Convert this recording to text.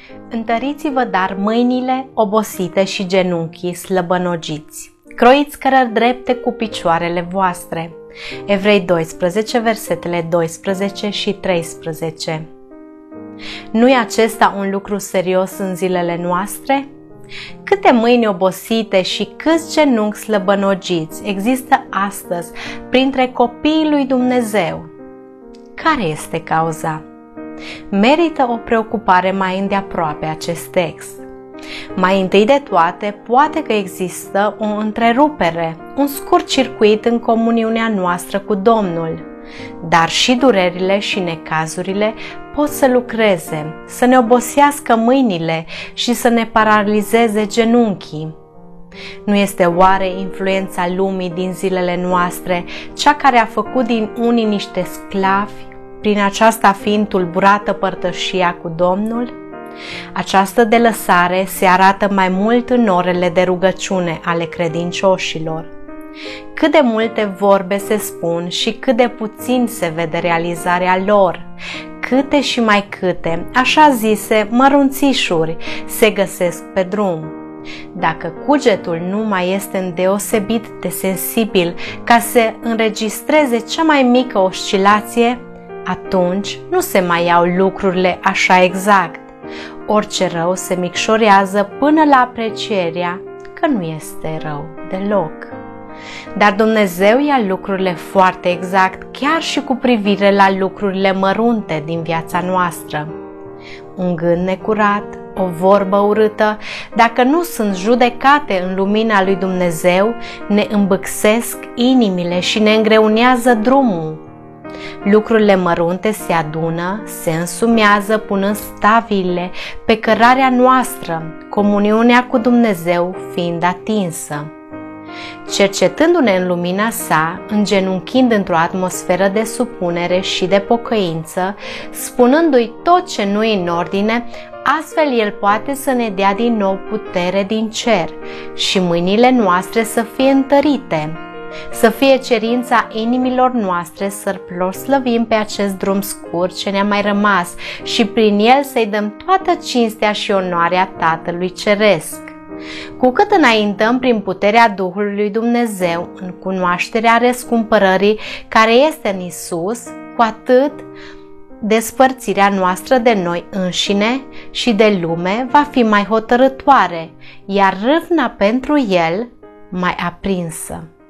Întăriți-vă dar mâinile obosite și genunchii slăbănogiți. Croiți cărări drepte cu picioarele voastre. Evrei 12, versetele 12 și 13. Nu-i acesta un lucru serios în zilele noastre? Câte mâini obosite și câți genunchi slăbănogiți există astăzi printre copiii lui Dumnezeu? Care este cauza? Merită o preocupare mai îndeaproape acest text. Mai întâi de toate, poate că există o întrerupere, un scurt circuit în comuniunea noastră cu Domnul, dar și durerile și necazurile pot să lucreze, să ne obosească mâinile și să ne paralizeze genunchii. Nu este oare influența lumii din zilele noastre cea care a făcut din unii niște sclavi, prin aceasta fiind tulburată părtășia cu Domnul? Această delăsare se arată mai mult în orele de rugăciune ale credincioșilor. Cât de multe vorbe se spun și cât de puțin se vede realizarea lor, câte și mai câte, așa zise, mărunțișuri se găsesc pe drum. Dacă cugetul nu mai este îndeosebit de sensibil ca să înregistreze cea mai mică oscilație, atunci nu se mai iau lucrurile așa exact. Orice rău se micșorează până la aprecierea că nu este rău deloc. Dar Dumnezeu ia lucrurile foarte exact, chiar și cu privire la lucrurile mărunte din viața noastră. Un gând necurat, o vorbă urâtă, dacă nu sunt judecate în lumina lui Dumnezeu, ne îmbâxesc inimile și ne îngreunează drumul. Lucrurile mărunte se adună, se însumează punând stabiile pe cărarea noastră, comuniunea cu Dumnezeu fiind atinsă. Cercetându-ne în lumina sa, îngenunchind într-o atmosferă de supunere și de pocăință, spunându-i tot ce nu e în ordine, astfel El poate să ne dea din nou putere din cer și mâinile noastre să fie întărite, să fie cerința inimilor noastre să-L proslăvim pe acest drum scurt ce ne-a mai rămas și prin el să-i dăm toată cinstea și onoarea Tatălui Ceresc. Cu cât înaintăm prin puterea Duhului lui Dumnezeu în cunoașterea răscumpărării care este în Isus, cu atât despărțirea noastră de noi înșine și de lume va fi mai hotărâtoare, iar râvna pentru El mai aprinsă.